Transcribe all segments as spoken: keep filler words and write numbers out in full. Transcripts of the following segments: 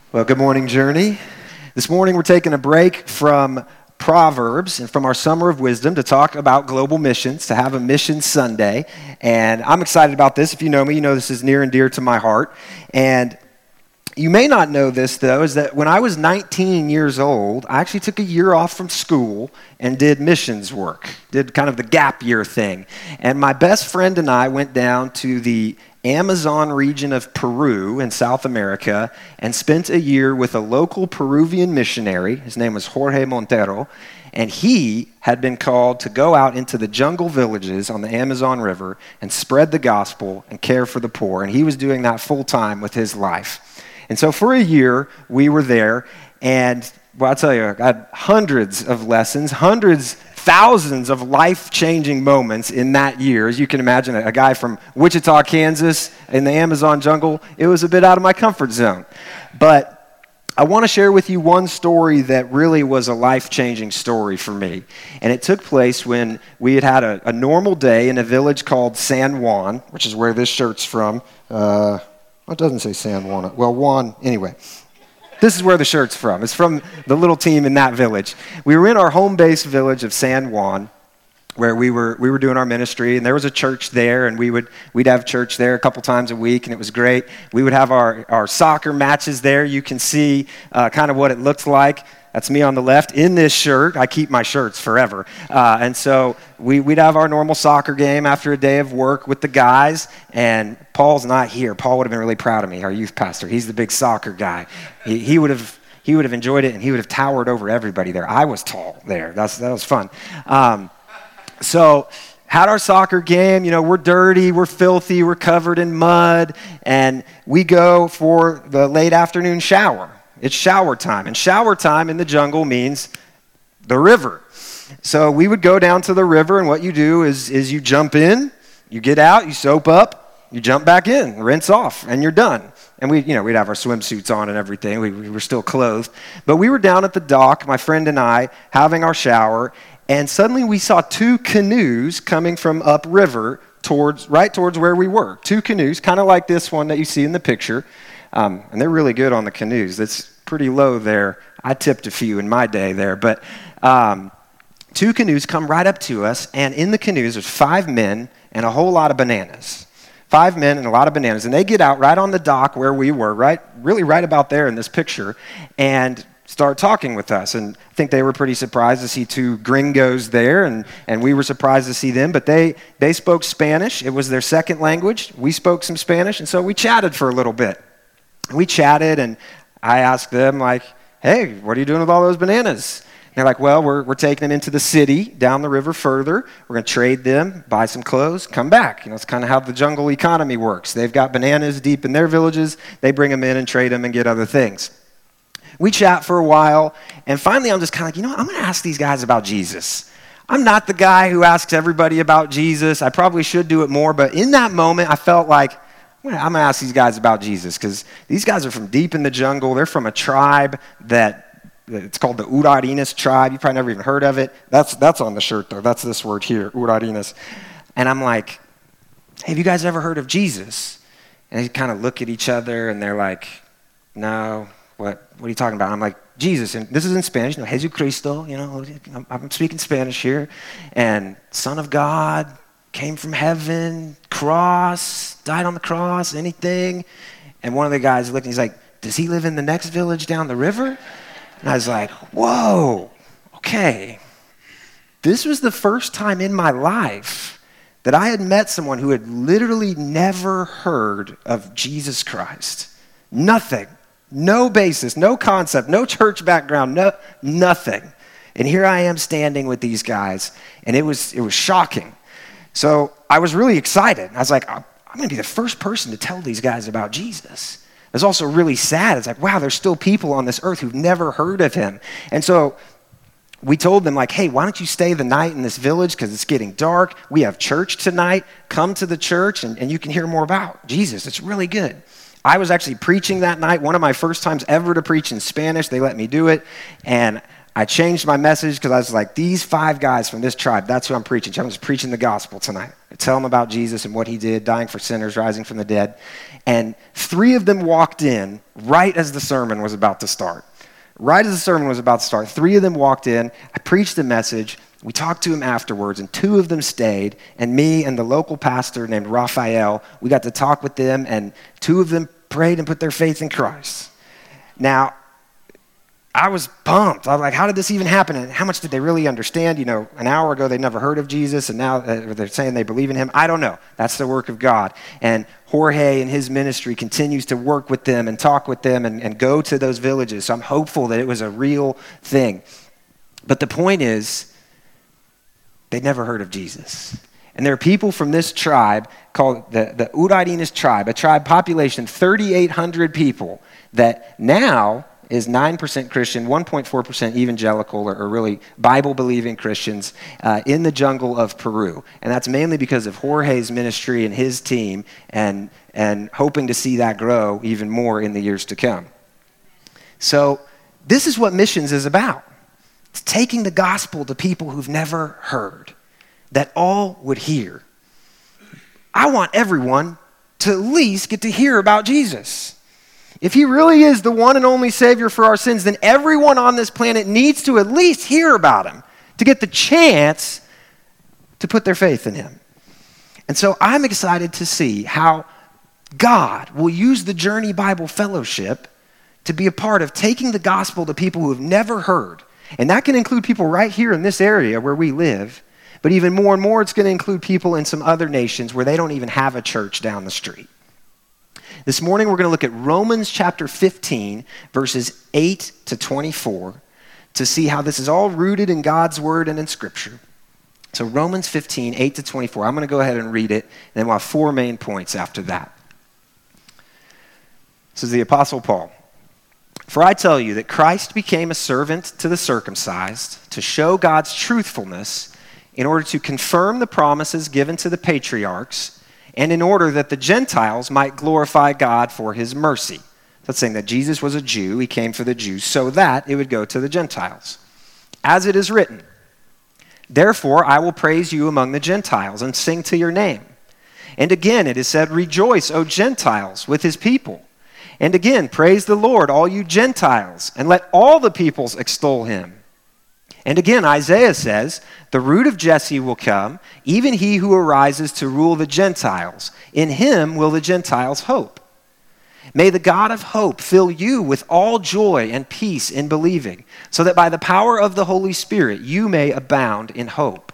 Well, good morning, Journey. This morning we're taking a break from Proverbs and from our Summer of Wisdom to talk about global missions, to have a Mission Sunday. And I'm excited about this. If you know me, you know this is near and dear to my heart. And you may not know this, though, is that when I was nineteen years old, I actually took a year off from school and did missions work, did kind of the gap year thing. And my best friend and I went down to the Amazon region of Peru in South America and spent a year with a local Peruvian missionary. His name was Jorge Montero, and he had been called to go out into the jungle villages on the Amazon River and spread the gospel and care for the poor, and he was doing that full time with his life. And so for a year, we were there, and well, I'll tell you, I had hundreds of lessons, hundreds, thousands of life-changing moments in that year. As you can imagine, a guy from Wichita, Kansas, in the Amazon jungle, it was a bit out of my comfort zone. But I want to share with you one story that really was a life-changing story for me. And it took place when we had had a, a normal day in a village called San Juan, which is where this shirt's from. Uh, well, it doesn't say San Juan. Well, Juan, anyway. This is where the shirt's from. It's from the little team in that village. We were in our home-based village of San Juan, where we were we were doing our ministry, and there was a church there, and we would we'd have church there a couple times a week, and it was great. We would have our, our soccer matches there. You can see uh, kind of what it looked like. That's me on the left in this shirt. I keep my shirts forever. Uh, and so we, we'd have our normal soccer game after a day of work with the guys, and Paul's not here. Paul would have been really proud of me, our youth pastor. He's the big soccer guy. He, he would have he would have enjoyed it, and he would have towered over everybody there. I was tall there. That's, that was fun. Um, so had our soccer game. You know, we're dirty, we're filthy, we're covered in mud, and we go for the late afternoon shower. It's shower time, and shower time in the jungle means the river. So we would go down to the river, and what you do is, is you jump in, you get out, you soap up, you jump back in, rinse off, and you're done. And we, you know, we'd have our swimsuits on and everything. We, we were still clothed. But we were down at the dock, my friend and I, having our shower, and suddenly we saw two canoes coming from upriver towards, right towards where we were. Two canoes, kind of like this one that you see in the picture. Um, and they're really good on the canoes. That's pretty low there. I tipped a few in my day there. But um, two canoes come right up to us, and in the canoes there's five men and a whole lot of bananas. Five men and a lot of bananas. And they get out right on the dock where we were, right, really right about there in this picture, and start talking with us. And I think they were pretty surprised to see two gringos there, and, and we were surprised to see them. But they, they spoke Spanish. It was their second language. We spoke some Spanish, and so we chatted for a little bit. We chatted, and I asked them, like, hey, what are you doing with all those bananas? And they're like, well, we're we're taking them into the city, down the river further. We're going to trade them, buy some clothes, come back. You know, it's kind of how the jungle economy works. They've got bananas deep in their villages. They bring them in and trade them and get other things. We chat for a while, and finally I'm just kind of like, you know what? I'm going to ask these guys about Jesus. I'm not the guy who asks everybody about Jesus. I probably should do it more, but in that moment I felt like, I'm going to ask these guys about Jesus, because these guys are from deep in the jungle. They're from a tribe that, it's called the Urarinas tribe. You probably never even heard of it. That's that's on the shirt, though. That's this word here, Urarinas. And I'm like, hey, have you guys ever heard of Jesus? And they kind of look at each other, and they're like, no, what What are you talking about? I'm like, Jesus, and this is in Spanish, you know, Jesucristo, you know, I'm, I'm speaking Spanish here, and Son of God, came from heaven, cross, died on the cross, anything. And one of the guys looked and he's like, does he live in the next village down the river? And I was like, whoa, okay. This was the first time in my life that I had met someone who had literally never heard of Jesus Christ. Nothing, no basis, no concept, no church background, no nothing. And here I am standing with these guys, and it was it was shocking. So I was really excited. I was like, I'm going to be the first person to tell these guys about Jesus. It was also really sad. It's like, wow, there's still people on this earth who've never heard of him. And so we told them, like, hey, why don't you stay the night in this village, because it's getting dark. We have church tonight. Come to the church, and, and you can hear more about Jesus. It's really good. I was actually preaching that night, one of my first times ever to preach in Spanish. They let me do it, and I changed my message because I was like, these five guys from this tribe, that's who I'm preaching to. I'm just preaching the gospel tonight. I tell them about Jesus and what he did, dying for sinners, rising from the dead. And three of them walked in right as the sermon was about to start. Right as the sermon was about to start, three of them walked in. I preached the message. We talked to them afterwards, and two of them stayed. And me and the local pastor named Raphael, we got to talk with them, and two of them prayed and put their faith in Christ. Now, I was pumped. I was like, how did this even happen? And how much did they really understand? You know, an hour ago, they never heard of Jesus, and now they're saying they believe in him. I don't know. That's the work of God. And Jorge and his ministry continues to work with them and talk with them and, and go to those villages. So I'm hopeful that it was a real thing. But the point is, they never heard of Jesus. And there are people from this tribe called the, the Uraidinas tribe, a tribe population, thirty-eight hundred people, that now is nine percent Christian, one point four percent evangelical, or, or really Bible-believing Christians uh, in the jungle of Peru. And that's mainly because of Jorge's ministry and his team, and, and hoping to see that grow even more in the years to come. So this is what missions is about. It's taking the gospel to people who've never heard, that all would hear. I want everyone to at least get to hear about Jesus. If he really is the one and only Savior for our sins, then everyone on this planet needs to at least hear about him to get the chance to put their faith in him. And so I'm excited to see how God will use the Journey Bible Fellowship to be a part of taking the gospel to people who have never heard. And that can include people right here in this area where we live, but even more and more it's going to include people in some other nations where they don't even have a church down the street. This morning, we're going to look at Romans chapter fifteen, verses eight to twenty-four, to see how this is all rooted in God's word and in Scripture. So Romans fifteen, eight to twenty-four. I'm going to go ahead and read it, and then we'll have four main points after that. This is the Apostle Paul. For I tell you that Christ became a servant to the circumcised to show God's truthfulness in order to confirm the promises given to the patriarchs, and in order that the Gentiles might glorify God for his mercy. That's saying that Jesus was a Jew, he came for the Jews, so that it would go to the Gentiles. As it is written, therefore I will praise you among the Gentiles and sing to your name. And again it is said, rejoice, O Gentiles, with his people. And again, praise the Lord, all you Gentiles, and let all the peoples extol him. And again, Isaiah says, the root of Jesse will come, even he who arises to rule the Gentiles. In him will the Gentiles hope. May the God of hope fill you with all joy and peace in believing, so that by the power of the Holy Spirit you may abound in hope.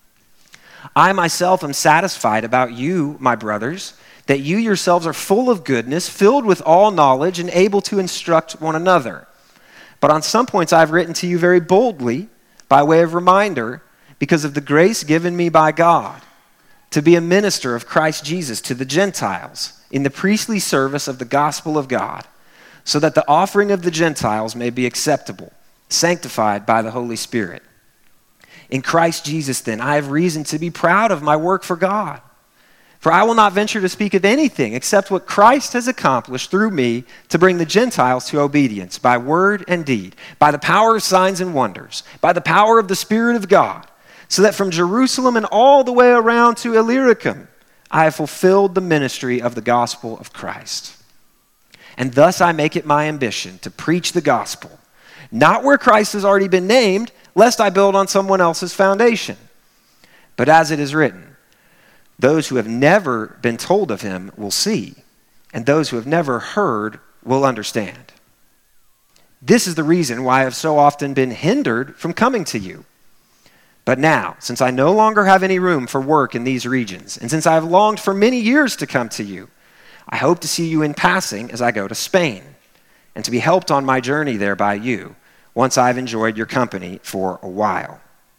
I myself am satisfied about you, my brothers, that you yourselves are full of goodness, filled with all knowledge, and able to instruct one another. But on some points I've written to you very boldly, by way of reminder, because of the grace given me by God, to be a minister of Christ Jesus to the Gentiles in the priestly service of the gospel of God, so that the offering of the Gentiles may be acceptable, sanctified by the Holy Spirit. In Christ Jesus, then, I have reason to be proud of my work for God. For I will not venture to speak of anything except what Christ has accomplished through me to bring the Gentiles to obedience by word and deed, by the power of signs and wonders, by the power of the Spirit of God, so that from Jerusalem and all the way around to Illyricum, I have fulfilled the ministry of the gospel of Christ. And thus I make it my ambition to preach the gospel, not where Christ has already been named, lest I build on someone else's foundation. But as it is written, those who have never been told of him will see, and those who have never heard will understand. This is the reason why I have so often been hindered from coming to you. But now, since I no longer have any room for work in these regions, and since I have longed for many years to come to you, I hope to see you in passing as I go to Spain, and to be helped on my journey there by you, once I've enjoyed your company for a while.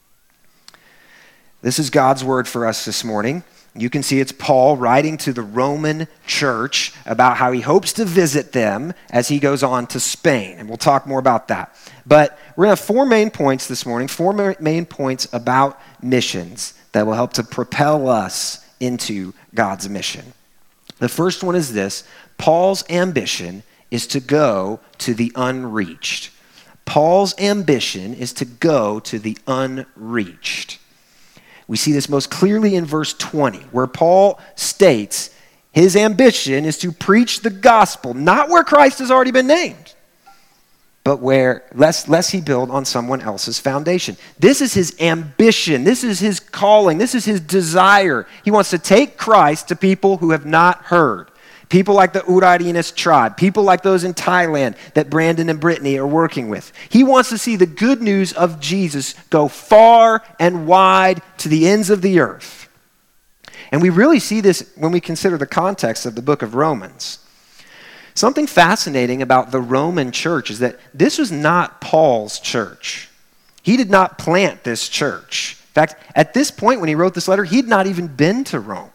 This is God's word for us this morning. You can see it's Paul writing to the Roman church about how he hopes to visit them as he goes on to Spain. And we'll talk more about that. But we're going to have four main points this morning, four main points about missions that will help to propel us into God's mission. The first one is this: Paul's ambition is to go to the unreached. Paul's ambition is to go to the unreached. We see this most clearly in verse twenty, where Paul states his ambition is to preach the gospel, not where Christ has already been named, but where, lest, lest he build on someone else's foundation. This is his ambition. This is his calling. This is his desire. He wants to take Christ to people who have not heard. People like the Urarines tribe, people like those in Thailand that Brandon and Brittany are working with. He wants to see the good news of Jesus go far and wide to the ends of the earth. And we really see this when we consider the context of the book of Romans. Something fascinating about the Roman church is that this was not Paul's church. He did not plant this church. In fact, at this point when he wrote this letter, he'd not even been to Rome.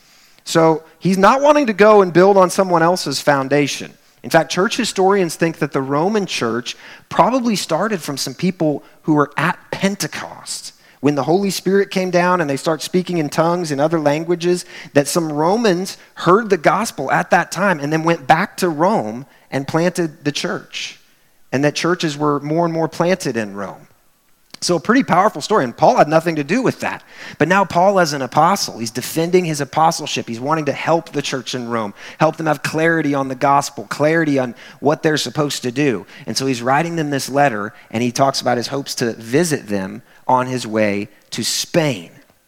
So he's not wanting to go and build on someone else's foundation. In fact, church historians think that the Roman church probably started from some people who were at Pentecost, when the Holy Spirit came down and they start speaking in tongues in other languages, that some Romans heard the gospel at that time and then went back to Rome and planted the church. And that churches were more and more planted in Rome. So a pretty powerful story, and Paul had nothing to do with that. But now Paul as an apostle, he's defending his apostleship. He's wanting to help the church in Rome, help them have clarity on the gospel, clarity on what they're supposed to do. And so he's writing them this letter, and he talks about his hopes to visit them on his way to Spain.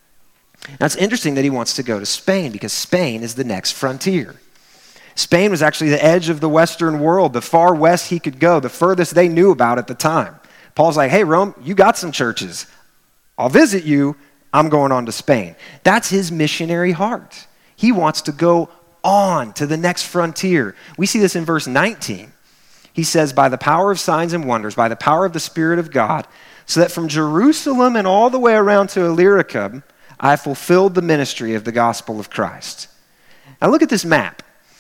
Now it's interesting that he wants to go to Spain because Spain is the next frontier. Spain was actually the edge of the Western world, the far west he could go, the furthest they knew about at the time. Paul's like, hey, Rome, you got some churches. I'll visit you. I'm going on to Spain. That's his missionary heart. He wants to go on to the next frontier. We see this in verse nineteen. He says, by the power of signs and wonders, by the power of the Spirit of God, so that from Jerusalem and all the way around to Illyricum, I fulfilled the ministry of the gospel of Christ. Now look at this map.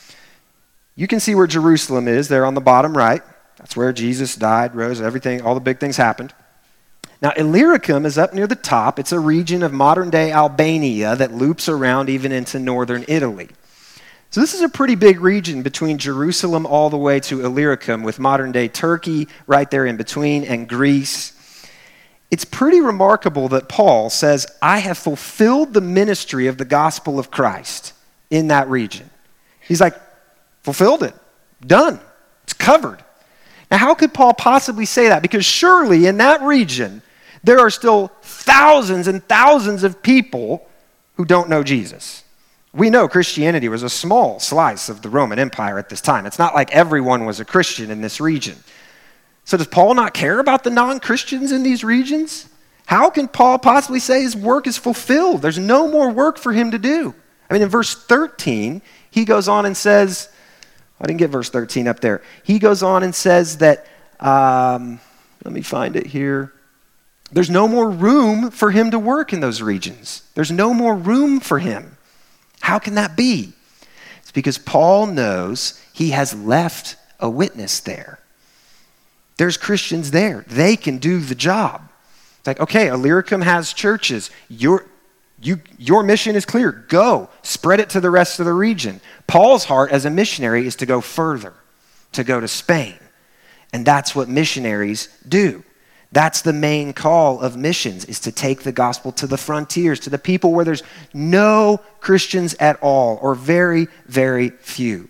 You can see where Jerusalem is there on the bottom right. That's where Jesus died, rose, everything, all the big things happened. Now, Illyricum is up near the top. It's a region of modern-day Albania that loops around even into northern Italy. So this is a pretty big region between Jerusalem all the way to Illyricum, with modern-day Turkey right there in between and Greece. It's pretty remarkable that Paul says, I have fulfilled the ministry of the gospel of Christ in that region. He's like, fulfilled it, done, it's covered. Now, how could Paul possibly say that? Because surely in that region, there are still thousands and thousands of people who don't know Jesus. We know Christianity was a small slice of the Roman Empire at this time. It's not like everyone was a Christian in this region. So does Paul not care about the non-Christians in these regions? How can Paul possibly say his work is fulfilled? There's no more work for him to do. I mean, in verse thirteen, he goes on and says, I didn't get verse thirteen up there. He goes on and says that, um, let me find it here. There's no more room for him to work in those regions. There's no more room for him. How can that be? It's because Paul knows he has left a witness there. There's Christians there. They can do the job. It's like, okay, Illyricum has churches. Your, you, your mission is clear. Go. Spread it to the rest of the region. Paul's heart as a missionary is to go further, to go to Spain. And that's what missionaries do. That's the main call of missions, is to take the gospel to the frontiers, to the people where there's no Christians at all, or very, very few.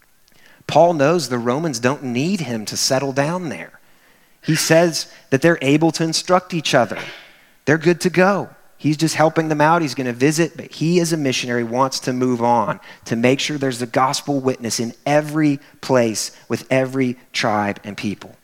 Paul knows the Romans don't need him to settle down there. He says that they're able to instruct each other. They're good to go. He's just helping them out. He's going to visit, but he as a missionary wants to move on to make sure there's a gospel witness in every place with every tribe and people.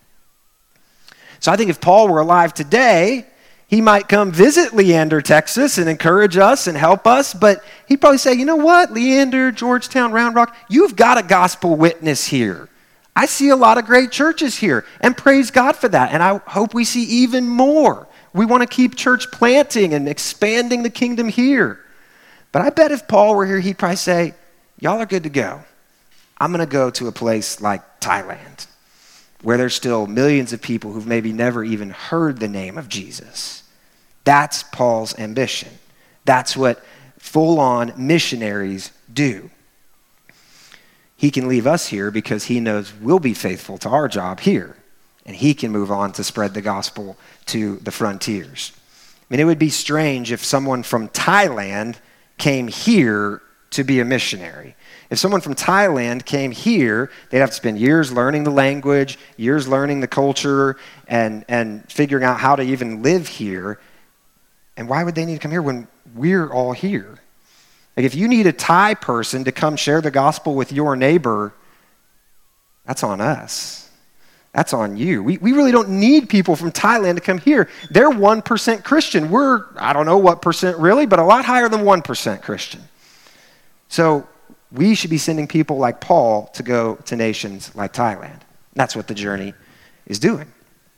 So I think if Paul were alive today, he might come visit Leander, Texas, and encourage us and help us, but he'd probably say, you know what, Leander, Georgetown, Round Rock, you've got a gospel witness here. I see a lot of great churches here, and praise God for that, and I hope we see even more. We want to keep church planting and expanding the kingdom here. But I bet if Paul were here, he'd probably say, y'all are good to go. I'm going to go to a place like Thailand, where there's still millions of people who've maybe never even heard the name of Jesus. That's Paul's ambition. That's what full-on missionaries do. He can leave us here because he knows we'll be faithful to our job here. and he can move on to spread the gospel to the frontiers. I mean, it would be strange if someone from Thailand came here to be a missionary. If someone from Thailand came here, they'd have to spend years learning the language, years learning the culture, and, and figuring out how to even live here. And why would they need to come here when we're all here? Like, if you need a Thai person to come share the gospel with your neighbor, that's on us. That's on you. We, we really don't need people from Thailand to come here. They're one percent Christian. We're, I don't know what percent really, but a lot higher than one percent Christian. So we should be sending people like Paul to go to nations like Thailand. That's what the journey is doing.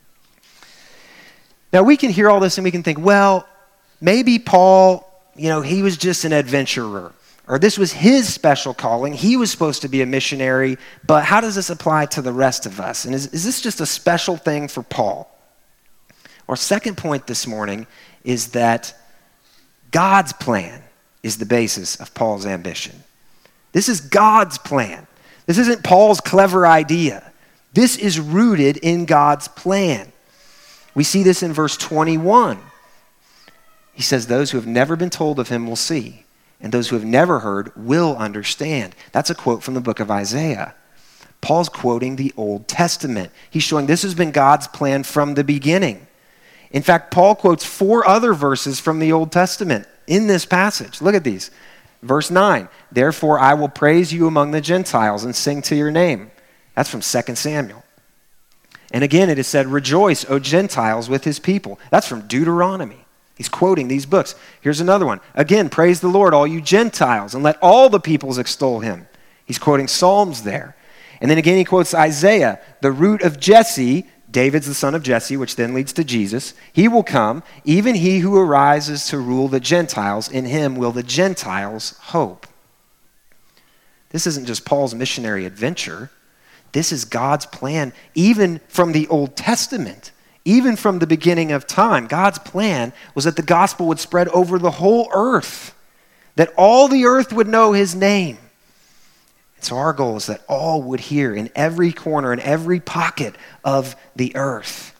Now, we can hear all this and we can think, well, maybe Paul, you know, he was just an adventurer. Or this was his special calling. He was supposed to be a missionary, but how does this apply to the rest of us? And is, is this just a special thing for Paul? Our second point this morning is that God's plan is the basis of Paul's ambition. This is God's plan. This isn't Paul's clever idea. This is rooted in God's plan. We see this in verse twenty-one. He says, those who have never been told of him will see, and those who have never heard will understand. That's a quote from the book of Isaiah. Paul's quoting the Old Testament. He's showing this has been God's plan from the beginning. In fact, Paul quotes four other verses from the Old Testament in this passage. Look at these. Verse nine, therefore I will praise you among the Gentiles and sing to your name. That's from Second Samuel. And again it is said, rejoice, O Gentiles, with his people. That's from Deuteronomy. He's quoting these books. Here's another one. Again, praise the Lord, all you Gentiles, and let all the peoples extol him. He's quoting Psalms there. And then again he quotes Isaiah, the root of Jesse, David's the son of Jesse, which then leads to Jesus. He will come, even he who arises to rule the Gentiles. In him will the Gentiles hope. This isn't just Paul's missionary adventure. This is God's plan, even from the Old Testament. Even from the beginning of time, God's plan was that the gospel would spread over the whole earth, that all the earth would know his name. And so our goal is that all would hear in every corner, in every pocket of the earth.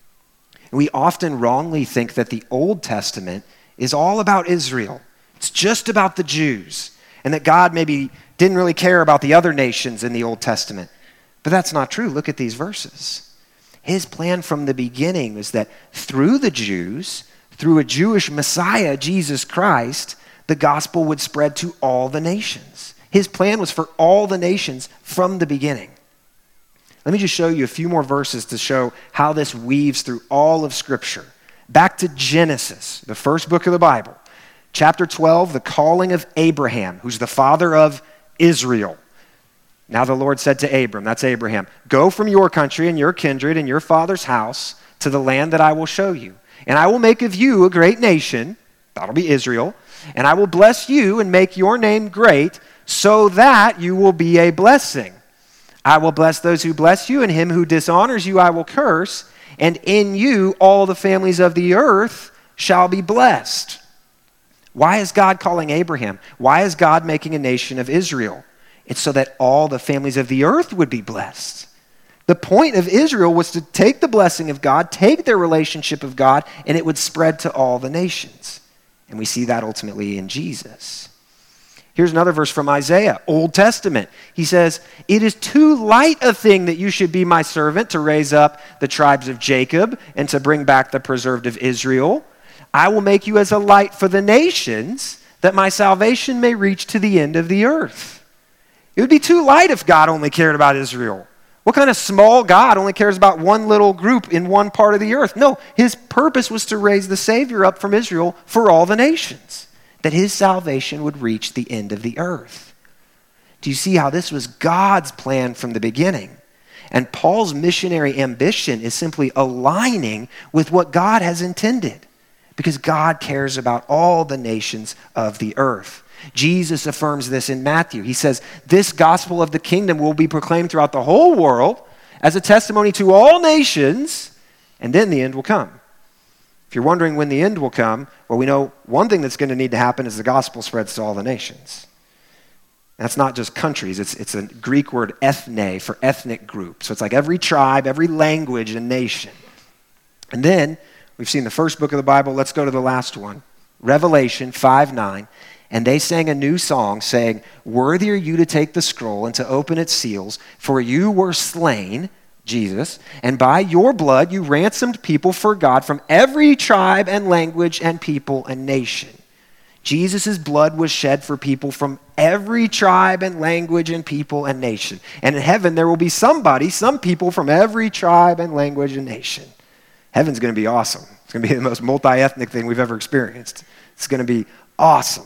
We often wrongly think that the Old Testament is all about Israel. It's just about the Jews, and that God maybe didn't really care about the other nations in the Old Testament. But that's not true. Look at these verses. His plan from the beginning was that through the Jews, through a Jewish Messiah, Jesus Christ, the gospel would spread to all the nations. His plan was for all the nations from the beginning. Let me just show you a few more verses to show how this weaves through all of Scripture. Back to Genesis, the first book of the Bible. Chapter twelve, the calling of Abraham, who's the father of Israel. Now the Lord said to Abram, that's Abraham, go from your country and your kindred and your father's house to the land that I will show you. And I will make of you a great nation, that'll be Israel, and I will bless you and make your name great so that you will be a blessing. I will bless those who bless you, and him who dishonors you I will curse, and in you all the families of the earth shall be blessed. Why is God calling Abraham? Why is God making a nation of Israel? It's so that all the families of the earth would be blessed. The point of Israel was to take the blessing of God, take their relationship of God, and it would spread to all the nations. And we see that ultimately in Jesus. Here's another verse from Isaiah, Old Testament. He says, it is too light a thing that you should be my servant to raise up the tribes of Jacob and to bring back the preserved of Israel. I will make you as a light for the nations, that my salvation may reach to the end of the earth. It would be too light if God only cared about Israel. What kind of small God only cares about one little group in one part of the earth? No, his purpose was to raise the Savior up from Israel for all the nations, that his salvation would reach the end of the earth. Do you see how this was God's plan from the beginning? And Paul's missionary ambition is simply aligning with what God has intended, because God cares about all the nations of the earth. Jesus affirms this in Matthew. He says, this gospel of the kingdom will be proclaimed throughout the whole world as a testimony to all nations, and then the end will come. If you're wondering when the end will come, well, we know one thing that's going to need to happen is the gospel spreads to all the nations. That's not just countries. It's, it's a Greek word ethne for ethnic group. So it's like every tribe, every language and nation. And then we've seen the first book of the Bible. Let's go to the last one. Revelation five nine. And they sang a new song saying, "Worthy are you to take the scroll and to open its seals, for you were slain," Jesus, "and by your blood you ransomed people for God from every tribe and language and people and nation." Jesus' blood was shed for people from every tribe and language and people and nation. And in heaven there will be somebody, some people from every tribe and language and nation. Heaven's going to be awesome. It's going to be the most multi-ethnic thing we've ever experienced. It's going to be awesome.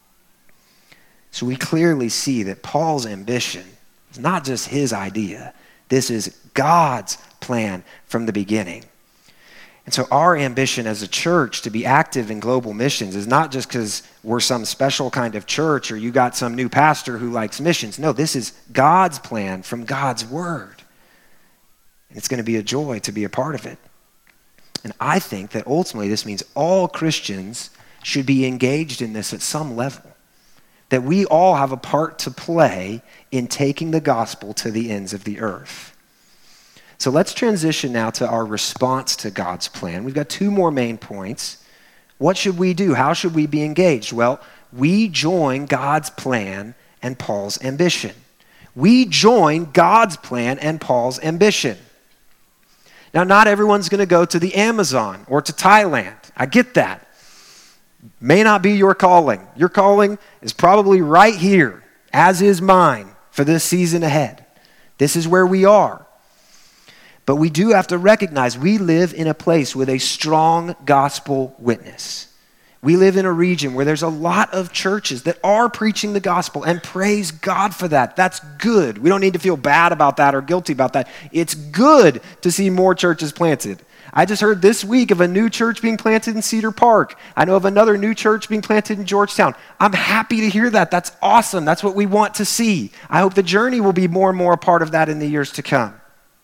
So we clearly see that Paul's ambition is not just his idea. This is God's plan from the beginning. And so our ambition as a church to be active in global missions is not just because we're some special kind of church or you got some new pastor who likes missions. No, this is God's plan from God's word. And it's going to be a joy to be a part of it. And I think that ultimately this means all Christians should be engaged in this at some level. That we all have a part to play in taking the gospel to the ends of the earth. So let's transition now to our response to God's plan. We've got two more main points. What should we do? How should we be engaged? Well, we join God's plan and Paul's ambition. We join God's plan and Paul's ambition. Now, not everyone's going to go to the Amazon or to Thailand. I get that. May not be your calling. Your calling is probably right here, as is mine, for this season ahead. This is where we are. But we do have to recognize we live in a place with a strong gospel witness. We live in a region where there's a lot of churches that are preaching the gospel, and praise God for that. That's good. We don't need to feel bad about that or guilty about that. It's good to see more churches planted. I just heard this week of a new church being planted in Cedar Park. I know of another new church being planted in Georgetown. I'm happy to hear that. That's awesome. That's what we want to see. I hope the journey will be more and more a part of that in the years to come.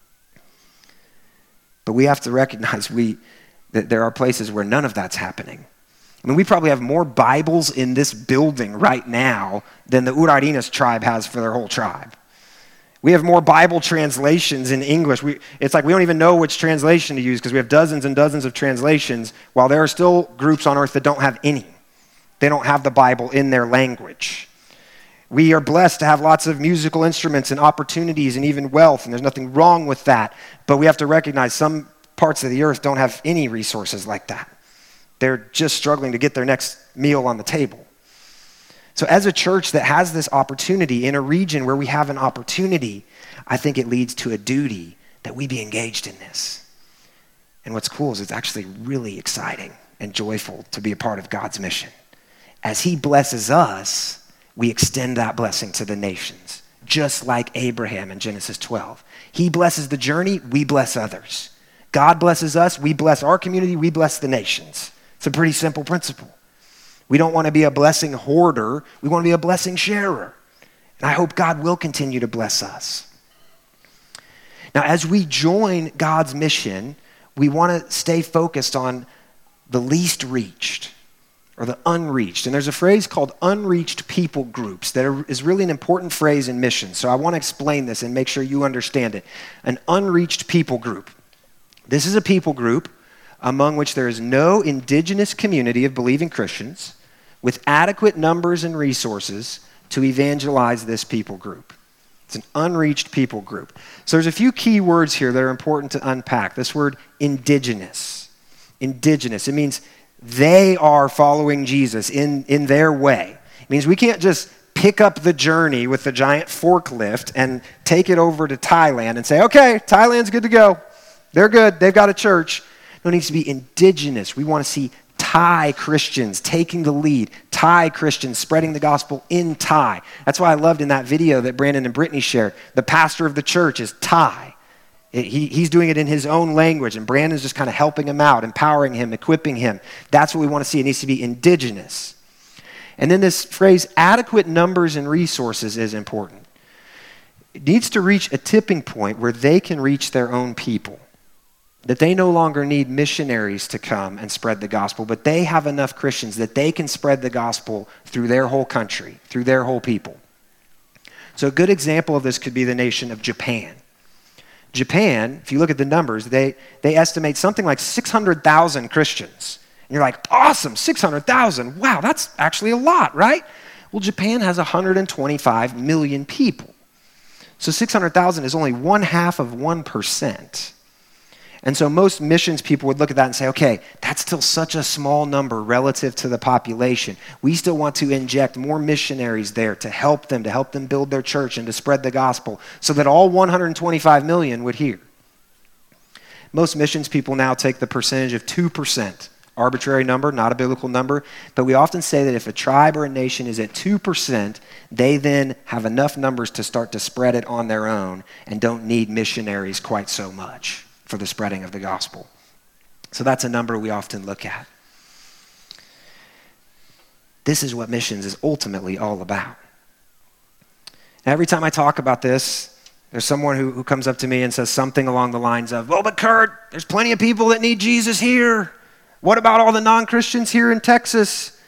But we have to recognize we that there are places where none of that's happening. I mean, we probably have more Bibles in this building right now than the Urarinas tribe has for their whole tribe. We have more Bible translations in English. We, it's like we don't even know which translation to use because we have dozens and dozens of translations, while there are still groups on earth that don't have any. They don't have the Bible in their language. We are blessed to have lots of musical instruments and opportunities and even wealth, and there's nothing wrong with that. But we have to recognize some parts of the earth don't have any resources like that. They're just struggling to get their next meal on the table. So as a church that has this opportunity in a region where we have an opportunity, I think it leads to a duty that we be engaged in this. And what's cool is it's actually really exciting and joyful to be a part of God's mission. As he blesses us, we extend that blessing to the nations, just like Abraham in Genesis twelve. He blesses the journey, we bless others. God blesses us, we bless our community, we bless the nations. It's a pretty simple principle. We don't want to be a blessing hoarder. We want to be a blessing sharer. And I hope God will continue to bless us. Now, as we join God's mission, we want to stay focused on the least reached or the unreached. And there's a phrase called unreached people groups that are, is really an important phrase in mission. So I want to explain this and make sure you understand it. An unreached people group. This is a people group among which there is no indigenous community of believing Christians with adequate numbers and resources to evangelize this people group. It's an unreached people group. So there's a few key words here that are important to unpack. This word indigenous. Indigenous. It means they are following Jesus in, in their way. It means we can't just pick up the journey with the giant forklift and take it over to Thailand and say, okay, Thailand's good to go. They're good. They've got a church. No, it needs to be indigenous. We want to see Thai Christians taking the lead, Thai Christians spreading the gospel in Thai. That's why I loved in that video that Brandon and Brittany shared. The pastor of the church is Thai. It, he, he's doing it in his own language, and Brandon's just kind of helping him out, empowering him, equipping him. That's what we want to see. It needs to be indigenous. And then this phrase, adequate numbers and resources, is important. It needs to reach a tipping point where they can reach their own people. That they no longer need missionaries to come and spread the gospel, but they have enough Christians that they can spread the gospel through their whole country, through their whole people. So a good example of this could be the nation of Japan. Japan, if you look at the numbers, they, they estimate something like six hundred thousand Christians. And you're like, awesome, six hundred thousand. Wow, that's actually a lot, right? Well, Japan has one hundred twenty-five million people. So six hundred thousand is only one half of one percent. And so most missions people would look at that and say, okay, that's still such a small number relative to the population. We still want to inject more missionaries there to help them, to help them build their church and to spread the gospel so that all one hundred twenty-five million would hear. Most missions people now take the percentage of two percent, arbitrary number, not a biblical number, but we often say that if a tribe or a nation is at two percent, they then have enough numbers to start to spread it on their own and don't need missionaries quite so much for the spreading of the gospel. So that's a number we often look at. This is what missions is ultimately all about. Every time I talk about this, there's someone who, who comes up to me and says something along the lines of, well, but Kurt, there's plenty of people that need Jesus here. What about all the non-Christians here in Texas?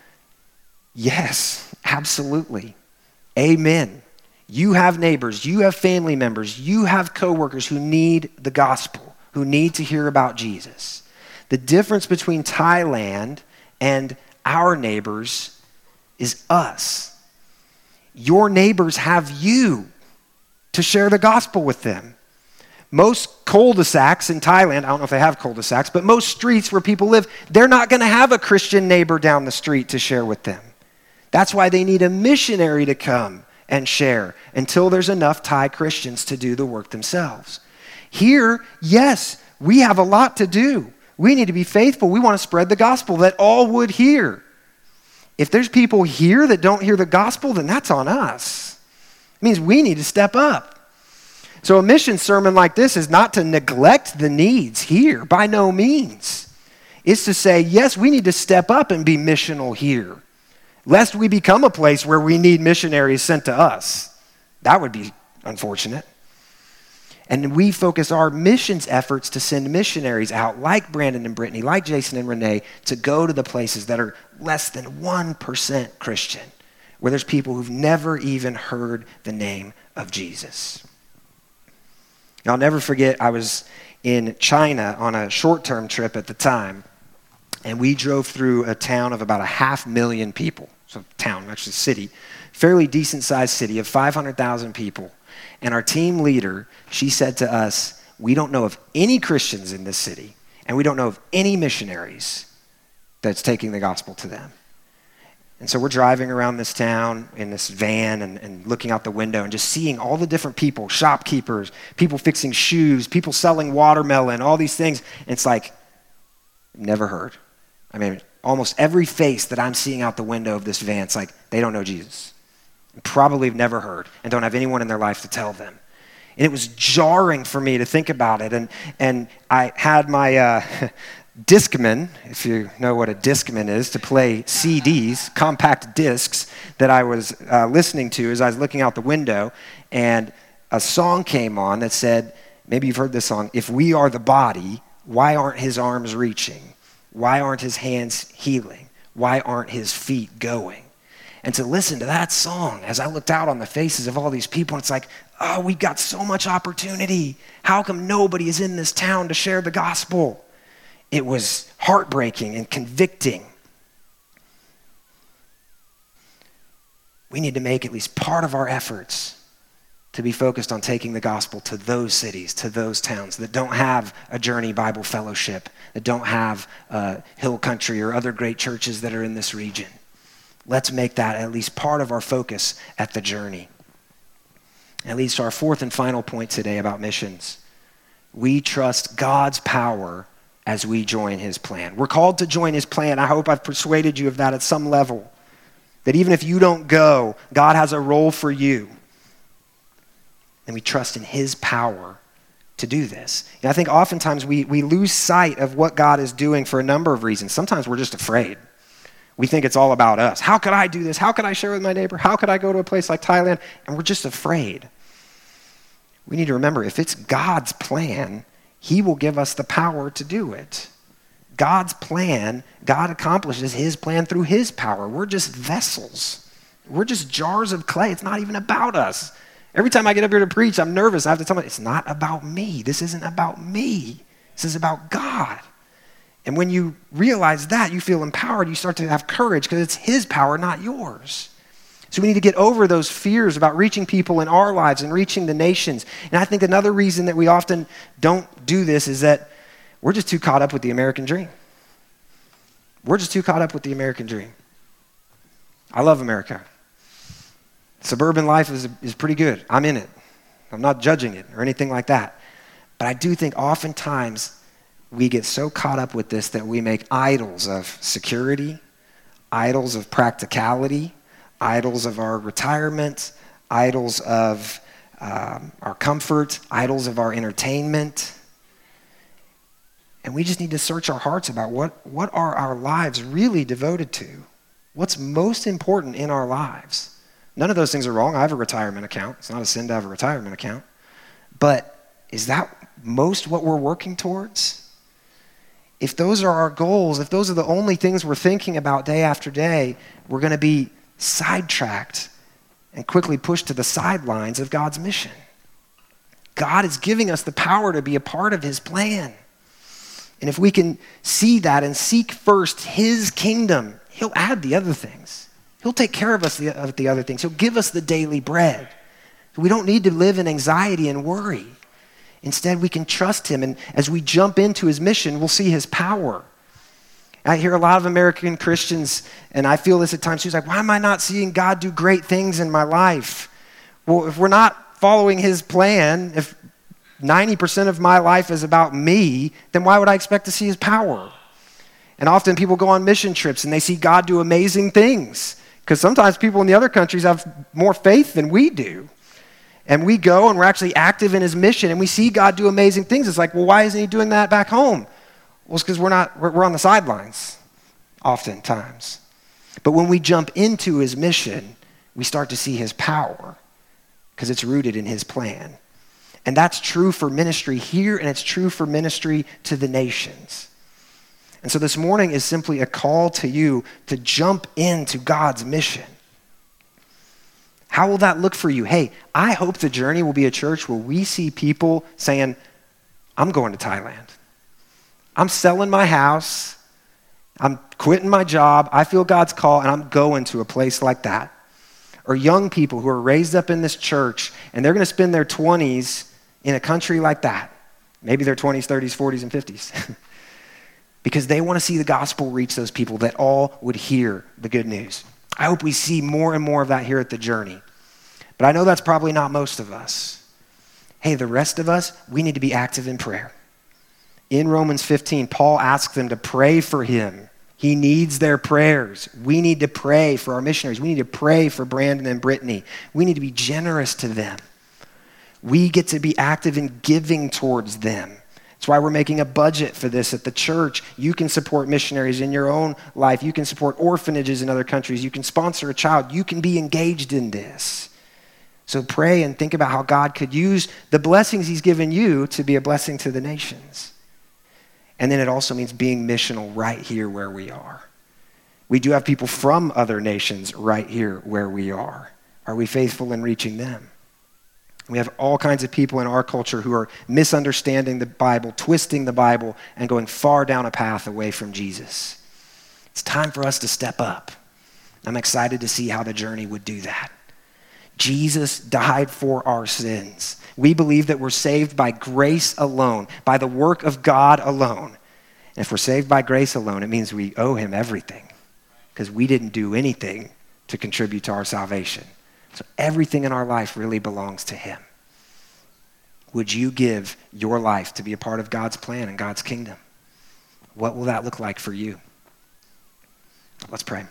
Yes, absolutely. Amen. You have neighbors, you have family members, you have coworkers who need the gospel, who need to hear about Jesus. The difference between Thailand and our neighbors is us. Your neighbors have you to share the gospel with them. Most cul-de-sacs in Thailand, I don't know if they have cul-de-sacs, but most streets where people live, they're not going to have a Christian neighbor down the street to share with them. That's why they need a missionary to come and share until there's enough Thai Christians to do the work themselves. Here, yes, we have a lot to do. We need to be faithful. We want to spread the gospel that all would hear. If there's people here that don't hear the gospel, then that's on us. It means we need to step up. So a mission sermon like this is not to neglect the needs here, by no means. It's to say, yes, we need to step up and be missional here, lest we become a place where we need missionaries sent to us. That would be unfortunate. And we focus our missions efforts to send missionaries out like Brandon and Brittany, like Jason and Renee, to go to the places that are less than one percent Christian, where there's people who've never even heard the name of Jesus. And I'll never forget, I was in China on a short-term trip at the time, and we drove through a town of about a half million people. So town, actually city, fairly decent-sized city of five hundred thousand people. And our team leader, she said to us, we don't know of any Christians in this city, and we don't know of any missionaries that's taking the gospel to them. And so we're driving around this town in this van and, and looking out the window and just seeing all the different people, shopkeepers, people fixing shoes, people selling watermelon, all these things. And it's like, never heard. I mean, almost every face that I'm seeing out the window of this van, it's like, they don't know Jesus. Probably have never heard and don't have anyone in their life to tell them. And it was jarring for me to think about it. And, and I had my uh, Discman, if you know what a Discman is, to play C Ds, compact discs that I was uh, listening to as I was looking out the window. And a song came on that said, maybe you've heard this song, if we are the body, why aren't his arms reaching? Why aren't his hands healing? Why aren't his feet going? And to listen to that song as I looked out on the faces of all these people, it's like, oh, we've got so much opportunity. How come nobody is in this town to share the gospel? It was heartbreaking and convicting. We need to make at least part of our efforts to be focused on taking the gospel to those cities, to those towns that don't have a Journey Bible Fellowship, that don't have uh, Hill Country or other great churches that are in this region. Let's make that at least part of our focus at the Journey. That leads to our fourth and final point today about missions. We trust God's power as we join his plan. We're called to join his plan. I hope I've persuaded you of that at some level. That even if you don't go, God has a role for you. And we trust in his power to do this. And I think oftentimes we, we lose sight of what God is doing for a number of reasons. Sometimes we're just afraid. We think it's all about us. How could I do this? How could I share with my neighbor? How could I go to a place like Thailand? And we're just afraid. We need to remember, if it's God's plan, he will give us the power to do it. God's plan, God accomplishes his plan through his power. We're just vessels. We're just jars of clay. It's not even about us. Every time I get up here to preach, I'm nervous. I have to tell myself, it's not about me. This isn't about me. This is about God. And when you realize that, you feel empowered. You start to have courage because it's his power, not yours. So we need to get over those fears about reaching people in our lives and reaching the nations. And I think another reason that we often don't do this is that we're just too caught up with the American dream. We're just too caught up with the American dream. I love America. Suburban life is, is pretty good. I'm in it. I'm not judging it or anything like that. But I do think oftentimes we get so caught up with this that we make idols of security, idols of practicality, idols of our retirement, idols of um, our comfort, idols of our entertainment. And we just need to search our hearts about what, what are our lives really devoted to? What's most important in our lives? None of those things are wrong. I have a retirement account. It's not a sin to have a retirement account. But is that most what we're working towards? If those are our goals, if those are the only things we're thinking about day after day, we're going to be sidetracked and quickly pushed to the sidelines of God's mission. God is giving us the power to be a part of his plan. And if we can see that and seek first his kingdom, he'll add the other things. He'll take care of us the, of the other things. He'll give us the daily bread. We don't need to live in anxiety and worry. Instead, we can trust him. And as we jump into his mission, we'll see his power. I hear a lot of American Christians, and I feel this at times, who's like, why am I not seeing God do great things in my life? Well, if we're not following his plan, if ninety percent of my life is about me, then why would I expect to see his power? And often people go on mission trips and they see God do amazing things. Because sometimes people in the other countries have more faith than we do. And we go and we're actually active in his mission and we see God do amazing things. It's like, well, why isn't he doing that back home? Well, it's because we're not, we're, we're on the sidelines oftentimes. But when we jump into his mission, we start to see his power because it's rooted in his plan. And that's true for ministry here and it's true for ministry to the nations. And so this morning is simply a call to you to jump into God's mission. How will that look for you? Hey, I hope the journey will be a church where we see people saying, I'm going to Thailand. I'm selling my house. I'm quitting my job. I feel God's call, and I'm going to a place like that. Or young people who are raised up in this church, and they're going to spend their twenties in a country like that. Maybe their twenties, thirties, forties, and fifties. Because they want to see the gospel reach those people that all would hear the good news. I hope we see more and more of that here at The Journey. But I know that's probably not most of us. Hey, the rest of us, we need to be active in prayer. In Romans fifteen, Paul asks them to pray for him. He needs their prayers. We need to pray for our missionaries. We need to pray for Brandon and Brittany. We need to be generous to them. We get to be active in giving towards them. That's why we're making a budget for this at the church. You can support missionaries in your own life. You can support orphanages in other countries. You can sponsor a child. You can be engaged in this. So pray and think about how God could use the blessings he's given you to be a blessing to the nations. And then it also means being missional right here where we are. We do have people from other nations right here where we are. Are we faithful in reaching them? We have all kinds of people in our culture who are misunderstanding the Bible, twisting the Bible, and going far down a path away from Jesus. It's time for us to step up. I'm excited to see how The Journey would do that. Jesus died for our sins. We believe that we're saved by grace alone, by the work of God alone. And if we're saved by grace alone, it means we owe him everything because we didn't do anything to contribute to our salvation. So everything in our life really belongs to him. Would you give your life to be a part of God's plan and God's kingdom? What will that look like for you? Let's pray.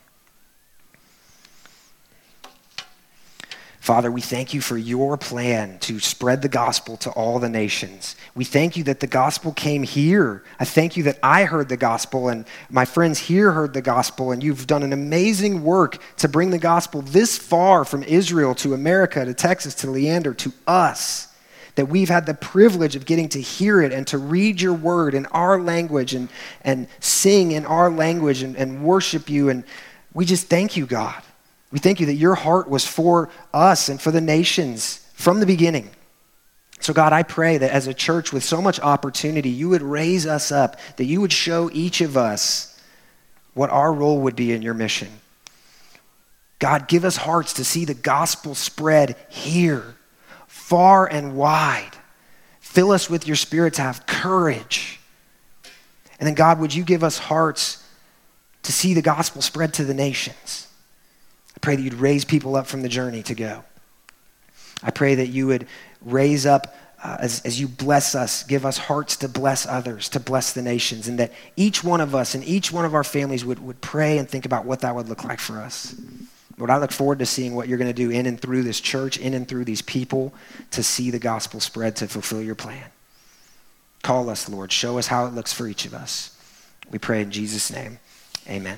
Father, we thank you for your plan to spread the gospel to all the nations. We thank you that the gospel came here. I thank you that I heard the gospel and my friends here heard the gospel, and you've done an amazing work to bring the gospel this far from Israel to America, to Texas, to Leander, to us, that we've had the privilege of getting to hear it and to read your word in our language and, and sing in our language and, and worship you. And we just thank you, God. We thank you that your heart was for us and for the nations from the beginning. So God, I pray that as a church with so much opportunity, you would raise us up, that you would show each of us what our role would be in your mission. God, give us hearts to see the gospel spread here, far and wide. Fill us with your Spirit to have courage. And then God, would you give us hearts to see the gospel spread to the nations? I pray that you'd raise people up from the journey to go. I pray that you would raise up, uh, as, as you bless us, give us hearts to bless others, to bless the nations, and that each one of us and each one of our families would, would pray and think about what that would look like for us. Lord, I look forward to seeing what you're going to do in and through this church, in and through these people, to see the gospel spread, to fulfill your plan. Call us, Lord. Show us how it looks for each of us. We pray in Jesus' name. Amen.